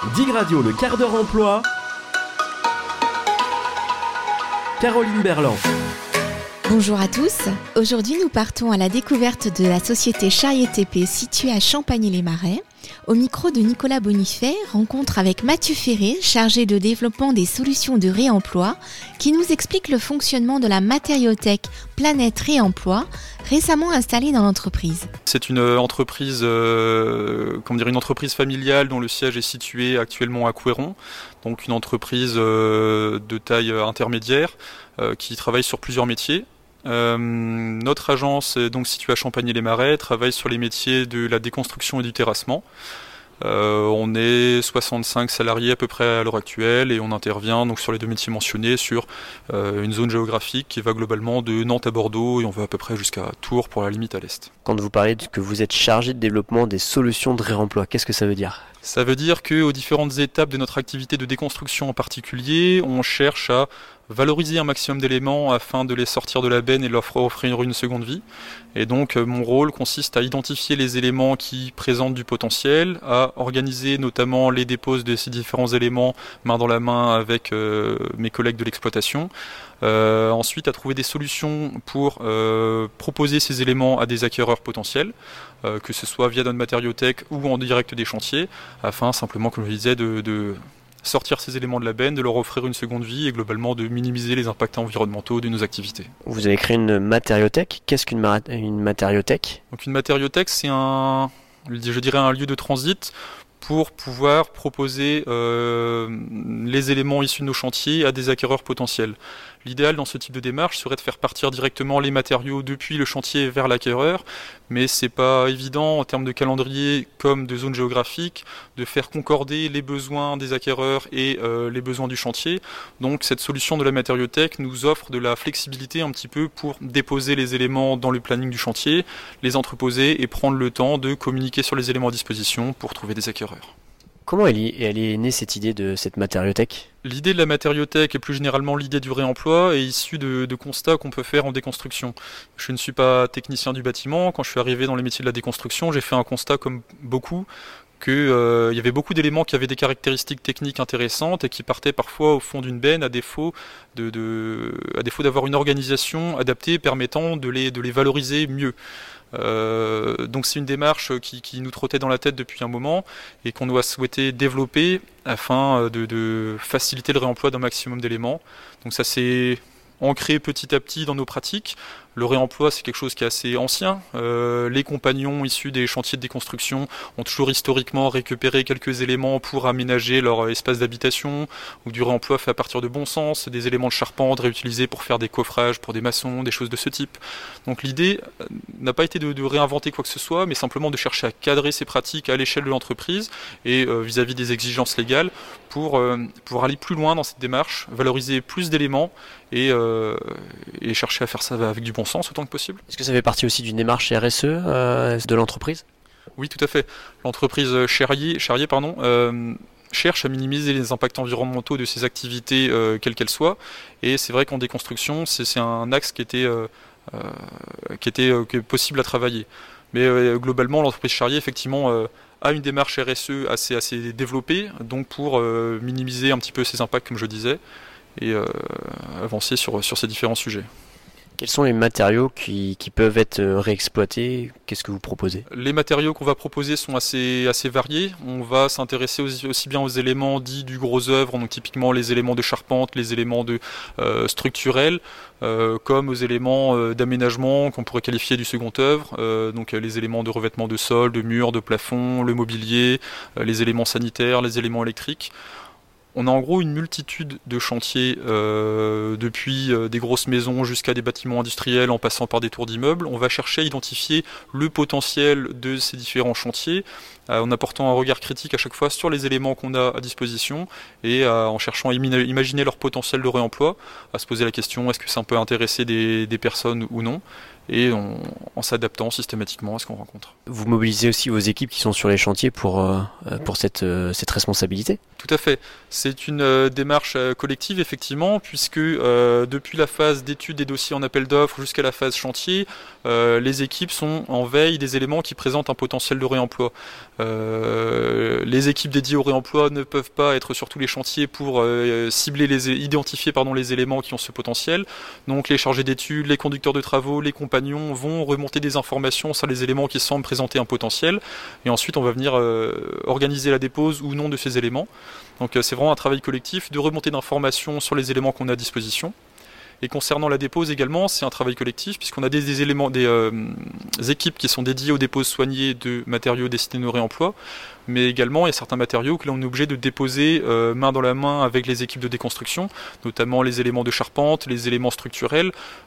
Dig Radio, le quart d'heure emploi. Caroline Berland. Bonjour à tous. Aujourd'hui, nous partons à la découverte de la société Charrier TP située à Champagny-les-Marais. Au micro de Nicolas Bonifay, rencontre avec Mathieu Ferré, chargé de développement des solutions de réemploi, qui nous explique le fonctionnement de la matériothèque Planète Réemploi, récemment installée dans l'entreprise. C'est une entreprise, une entreprise familiale dont le siège est situé actuellement à Couëron, donc une entreprise de taille intermédiaire qui travaille sur plusieurs métiers. Notre agence, donc située à Champagny-les-Marais, travaille sur les métiers de la déconstruction et du terrassement. On est 65 salariés à peu près à l'heure actuelle et on intervient donc sur les deux métiers mentionnés sur une zone géographique qui va globalement de Nantes à Bordeaux et on va à peu près jusqu'à Tours pour la limite à l'est. Quand vous parlez que vous êtes chargé de développement des solutions de réemploi, qu'est-ce que ça veut dire ? Ça veut dire qu'aux différentes étapes de notre activité de déconstruction en particulier, on cherche à valoriser un maximum d'éléments afin de les sortir de la benne et de leur offrir une seconde vie. Et donc mon rôle consiste à identifier les éléments qui présentent du potentiel, à organiser notamment les déposes de ces différents éléments main dans la main avec mes collègues de l'exploitation. Ensuite à trouver des solutions pour proposer ces éléments à des acquéreurs potentiels, que ce soit via notre matériothèque ou en direct des chantiers, afin simplement, comme je le disais, de sortir ces éléments de la benne, de leur offrir une seconde vie et globalement de minimiser les impacts environnementaux de nos activités. Vous avez créé une matériothèque. Qu'est-ce qu'une matériothèque ? Donc une matériothèque, c'est un lieu de transit pour pouvoir proposer les éléments issus de nos chantiers à des acquéreurs potentiels. L'idéal dans ce type de démarche serait de faire partir directement les matériaux depuis le chantier vers l'acquéreur, mais c'est pas évident en termes de calendrier comme de zone géographique de faire concorder les besoins des acquéreurs et les besoins du chantier. Donc cette solution de la matériothèque nous offre de la flexibilité un petit peu pour déposer les éléments dans le planning du chantier, les entreposer et prendre le temps de communiquer sur les éléments à disposition pour trouver des acquéreurs. Comment elle est née cette idée de cette matériothèque ? L'idée de la matériothèque et plus généralement l'idée du réemploi est issue de constats qu'on peut faire en déconstruction. Je ne suis pas technicien du bâtiment. Quand je suis arrivé dans les métiers de la déconstruction, j'ai fait un constat comme beaucoup qu'il y avait beaucoup d'éléments qui avaient des caractéristiques techniques intéressantes et qui partaient parfois au fond d'une benne à défaut d'avoir une organisation adaptée permettant de les valoriser mieux. Donc c'est une démarche qui nous trottait dans la tête depuis un moment et qu'on doit souhaiter développer afin de faciliter le réemploi d'un maximum d'éléments. Donc ça s'est ancré petit à petit dans nos pratiques. Le réemploi, c'est quelque chose qui est assez ancien. Les compagnons issus des chantiers de déconstruction ont toujours historiquement récupéré quelques éléments pour aménager leur espace d'habitation, ou du réemploi fait à partir de bon sens, des éléments de charpente réutilisés pour faire des coffrages pour des maçons, des choses de ce type. Donc l'idée n'a pas été de réinventer quoi que ce soit, mais simplement de chercher à cadrer ces pratiques à l'échelle de l'entreprise et vis-à-vis des exigences légales pour aller plus loin dans cette démarche, valoriser plus d'éléments et chercher à faire ça avec du bon sens autant que possible. Est-ce que ça fait partie aussi d'une démarche RSE de l'entreprise ? Oui, tout à fait. L'entreprise Charrier cherche à minimiser les impacts environnementaux de ses activités quelles qu'elles soient. Et c'est vrai qu'en déconstruction, c'est un axe qui était possible à travailler. Mais globalement, l'entreprise Charrier, effectivement, a une démarche RSE assez développée, donc pour minimiser un petit peu ces impacts, comme je disais, et avancer sur ces différents sujets. Quels sont les matériaux qui peuvent être réexploités ? Qu'est-ce que vous proposez ? Les matériaux qu'on va proposer sont assez variés. On va s'intéresser aussi bien aux éléments dits du gros œuvre, donc typiquement les éléments de charpente, les éléments structurels, comme aux éléments d'aménagement qu'on pourrait qualifier du second œuvre, donc les éléments de revêtement de sol, de murs, de plafond, le mobilier, les éléments sanitaires, les éléments électriques. On a en gros une multitude de chantiers, depuis des grosses maisons jusqu'à des bâtiments industriels en passant par des tours d'immeubles. On va chercher à identifier le potentiel de ces différents chantiers en apportant un regard critique à chaque fois sur les éléments qu'on a à disposition et en cherchant à imaginer leur potentiel de réemploi, à se poser la question est-ce que ça peut intéresser des personnes ou non, et en s'adaptant systématiquement à ce qu'on rencontre. Vous mobilisez aussi vos équipes qui sont sur les chantiers pour cette responsabilité ? Tout à fait. C'est une démarche collective, effectivement, puisque depuis la phase d'étude des dossiers en appel d'offres jusqu'à la phase chantier, les équipes sont en veille des éléments qui présentent un potentiel de réemploi. Les équipes dédiées au réemploi ne peuvent pas être sur tous les chantiers pour identifier les éléments qui ont ce potentiel. Donc les chargés d'études, les conducteurs de travaux, les compagnons vont remonter des informations sur les éléments qui semblent présenter un potentiel. Et ensuite, on va venir organiser la dépose ou non de ces éléments. Donc c'est vraiment un travail collectif de remontée d'informations sur les éléments qu'on a à disposition. Et concernant la dépose également, c'est un travail collectif puisqu'on a des équipes qui sont dédiées aux déposes soignées de matériaux destinés au réemploi, mais également il y a certains matériaux que là on est obligé de déposer main dans la main avec les équipes de déconstruction, notamment les éléments de charpente, les éléments structurels,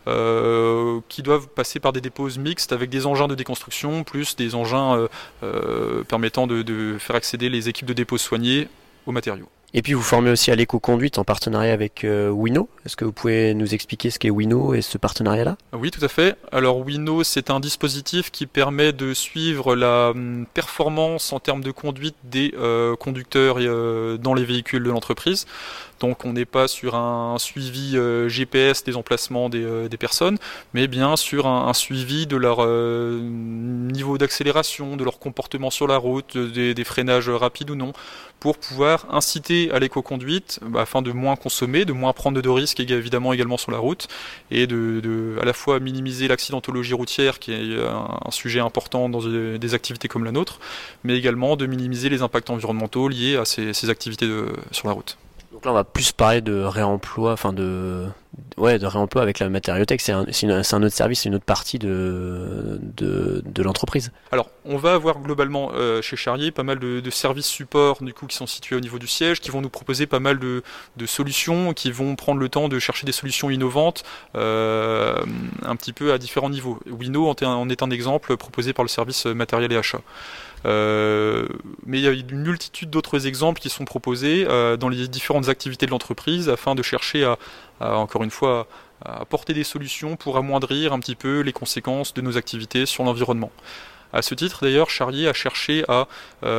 qui doivent passer par des déposes mixtes avec des engins de déconstruction, plus des engins permettant de faire accéder les équipes de dépose soignées aux matériaux. Et puis vous formez aussi à l'éco-conduite en partenariat avec Wino. Est-ce que vous pouvez nous expliquer ce qu'est Wino et ce partenariat-là ? Oui, tout à fait. Alors Wino, c'est un dispositif qui permet de suivre la performance en termes de conduite des conducteurs dans les véhicules de l'entreprise. Donc on n'est pas sur un suivi GPS des emplacements des personnes, mais bien sur un suivi de leur niveau d'accélération, de leur comportement sur la route, des freinages rapides ou non, pour pouvoir inciter à l'éco-conduite afin de moins consommer, de moins prendre de risques également sur la route, et à la fois minimiser l'accidentologie routière, qui est un sujet important dans des activités comme la nôtre, mais également de minimiser les impacts environnementaux liés à ces activités sur la route. Donc là, on va plus parler de réemploi, de réemploi avec la matériothèque. C'est un autre service, c'est une autre partie de l'entreprise. Alors, on va avoir globalement chez Charrier pas mal de services supports du coup qui sont situés au niveau du siège, qui vont nous proposer pas mal de solutions, qui vont prendre le temps de chercher des solutions innovantes un petit peu à différents niveaux. Wino en est un exemple proposé par le service matériel et achat. Mais il y a une multitude d'autres exemples qui sont proposés dans les différentes activités de l'entreprise afin de chercher encore une fois, à apporter des solutions pour amoindrir un petit peu les conséquences de nos activités sur l'environnement. À ce titre, d'ailleurs, Charrier a cherché à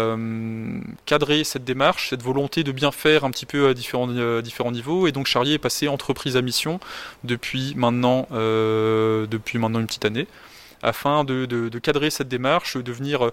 cadrer cette démarche, cette volonté de bien faire un petit peu à différents niveaux, et donc Charrier est passé entreprise à mission depuis maintenant une petite année, afin de cadrer cette démarche, de venir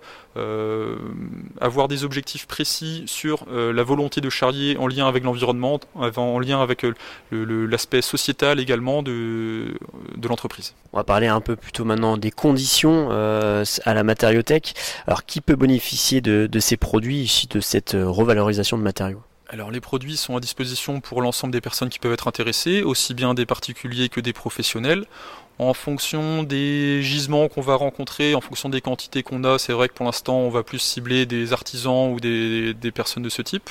avoir des objectifs précis sur la volonté de Charrier en lien avec l'environnement, en lien avec l'aspect sociétal également de l'entreprise. On va parler un peu plutôt maintenant des conditions à la matériothèque. Alors qui peut bénéficier de ces produits issus de cette revalorisation de matériaux ? Alors les produits sont à disposition pour l'ensemble des personnes qui peuvent être intéressées, aussi bien des particuliers que des professionnels. En fonction des gisements qu'on va rencontrer, en fonction des quantités qu'on a, c'est vrai que pour l'instant on va plus cibler des artisans ou des personnes de ce type.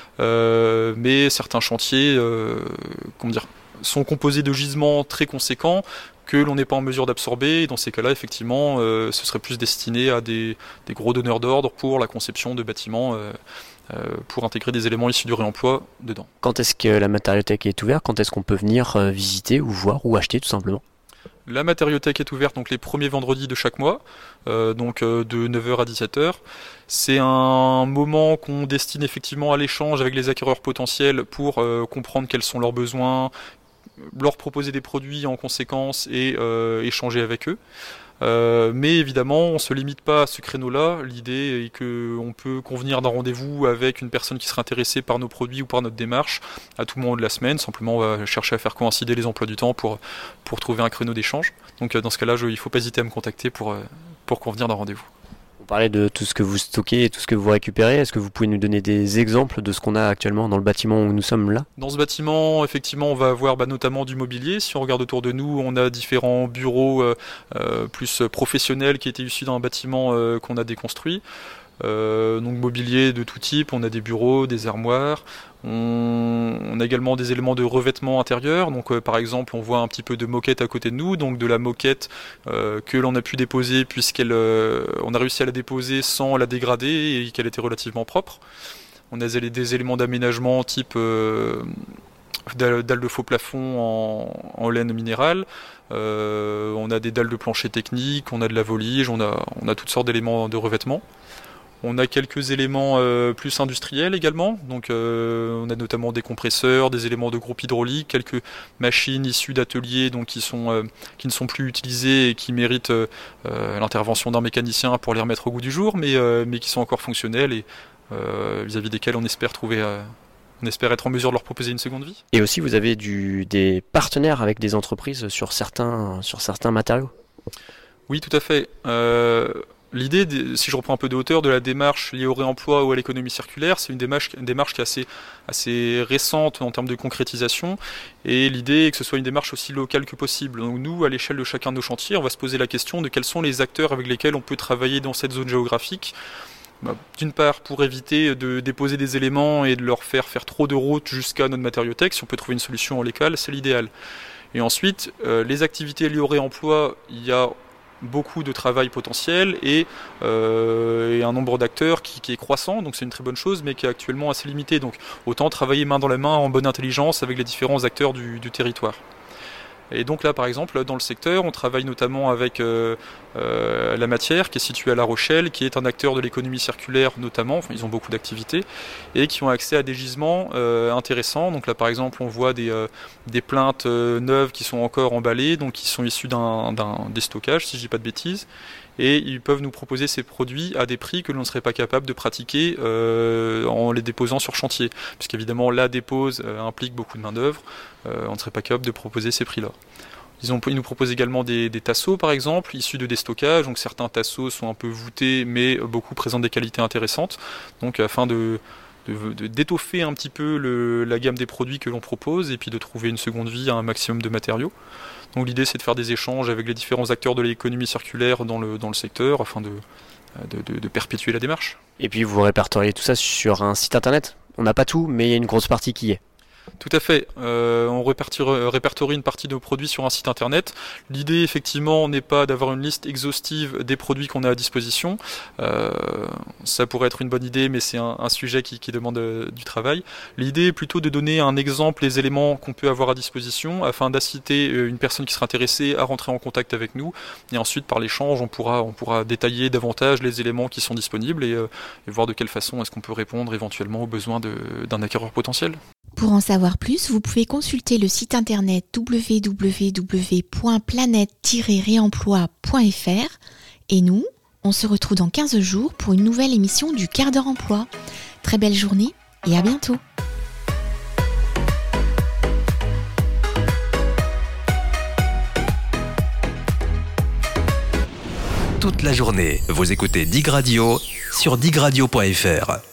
Mais certains chantiers sont composés de gisements très conséquents que l'on n'est pas en mesure d'absorber. Et dans ces cas-là, effectivement, ce serait plus destiné à des gros donneurs d'ordre pour la conception de bâtiments pour intégrer des éléments issus du réemploi dedans. Quand est-ce que la matériothèque est ouverte ? Quand est-ce qu'on peut venir visiter ou voir ou acheter tout simplement ? La matériothèque est ouverte donc les premiers vendredis de chaque mois, de 9h à 17h. C'est un moment qu'on destine effectivement à l'échange avec les acquéreurs potentiels pour comprendre quels sont leurs besoins, leur proposer des produits en conséquence et échanger avec eux. Mais évidemment, on ne se limite pas à ce créneau-là. L'idée est qu'on peut convenir d'un rendez-vous avec une personne qui serait intéressée par nos produits ou par notre démarche à tout moment de la semaine. Simplement, on va chercher à faire coïncider les emplois du temps pour trouver un créneau d'échange. Donc dans ce cas-là, il ne faut pas hésiter à me contacter pour convenir d'un rendez-vous. Vous parlez de tout ce que vous stockez et tout ce que vous récupérez. Est-ce que vous pouvez nous donner des exemples de ce qu'on a actuellement dans le bâtiment où nous sommes là ? Dans ce bâtiment, effectivement, on va avoir notamment du mobilier. Si on regarde autour de nous, on a différents bureaux plus professionnels qui étaient issus d'un bâtiment qu'on a déconstruit. Donc mobilier de tout type, on a des bureaux, des armoires, on a également des éléments de revêtement intérieur, donc par exemple on voit un petit peu de moquette à côté de nous, donc de la moquette que l'on a pu déposer on a réussi à la déposer sans la dégrader et qu'elle était relativement propre. On a des éléments d'aménagement type dalles de faux plafond en laine minérale, on a des dalles de plancher technique, on a de la volige, on a toutes sortes d'éléments de revêtement. On a quelques éléments plus industriels également, donc on a notamment des compresseurs, des éléments de groupe hydraulique, quelques machines issues d'ateliers donc qui ne sont plus utilisées et qui méritent l'intervention d'un mécanicien pour les remettre au goût du jour, mais qui sont encore fonctionnelles et vis-à-vis desquelles on espère être en mesure de leur proposer une seconde vie. Et aussi, vous avez des partenaires avec des entreprises sur certains matériaux. Oui, tout à fait. L'idée, si je reprends un peu de hauteur, de la démarche liée au réemploi ou à l'économie circulaire, c'est une démarche qui est assez récente en termes de concrétisation. Et l'idée est que ce soit une démarche aussi locale que possible. Donc nous, à l'échelle de chacun de nos chantiers, on va se poser la question de quels sont les acteurs avec lesquels on peut travailler dans cette zone géographique. D'une part, pour éviter de déposer des éléments et de leur faire trop de route jusqu'à notre matériothèque. Si on peut trouver une solution locale, c'est l'idéal. Et ensuite, les activités liées au réemploi, il y a beaucoup de travail potentiel et un nombre d'acteurs qui est croissant, donc c'est une très bonne chose, mais qui est actuellement assez limité. Donc autant travailler main dans la main en bonne intelligence avec les différents acteurs du territoire. Et donc là, par exemple, dans le secteur, on travaille notamment avec La Matière, qui est située à La Rochelle, qui est un acteur de l'économie circulaire notamment, enfin, ils ont beaucoup d'activités, et qui ont accès à des gisements intéressants. Donc là, par exemple, on voit des plaintes neuves qui sont encore emballées, donc qui sont issues des stockages, si je dis pas de bêtises. Et ils peuvent nous proposer ces produits à des prix que l'on ne serait pas capable de pratiquer en les déposant sur chantier. Puisqu'évidemment, la dépose implique beaucoup de main-d'œuvre, on ne serait pas capable de proposer ces prix-là. Ils nous proposent également des tasseaux, par exemple, issus de déstockage. Donc certains tasseaux sont un peu voûtés, mais beaucoup présentent des qualités intéressantes. Donc afin d'étoffer un petit peu la gamme des produits que l'on propose et puis de trouver une seconde vie à un maximum de matériaux. Donc l'idée, c'est de faire des échanges avec les différents acteurs de l'économie circulaire dans le secteur afin de perpétuer la démarche. Et puis vous répertoriez tout ça sur un site internet. On n'a pas tout, mais il y a une grosse partie qui y est. Tout à fait. On répertorie une partie de nos produits sur un site internet. L'idée, effectivement, n'est pas d'avoir une liste exhaustive des produits qu'on a à disposition. Ça pourrait être une bonne idée, mais c'est un sujet qui demande du travail. L'idée est plutôt de donner un exemple des éléments qu'on peut avoir à disposition afin d'inciter une personne qui sera intéressée à rentrer en contact avec nous. Et ensuite, par l'échange, on pourra détailler davantage les éléments qui sont disponibles et voir de quelle façon est-ce qu'on peut répondre éventuellement aux besoins d'un acquéreur potentiel. Pour en savoir plus, vous pouvez consulter le site internet www.planète-réemploi.fr et nous, on se retrouve dans 15 jours pour une nouvelle émission du Quart d'heure emploi. Très belle journée et à bientôt. Toute la journée, vous écoutez Dig Radio sur digradio.fr.